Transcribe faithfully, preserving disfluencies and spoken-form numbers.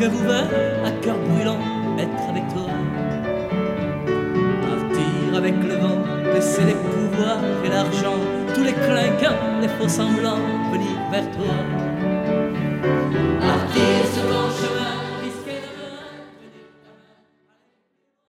Souviens-vous, à cœur brûlant, être avec toi. Partir avec le vent, laisser les pouvoirs et l'argent, tous les clinquants, les faux semblants, venir vers toi. Partir sur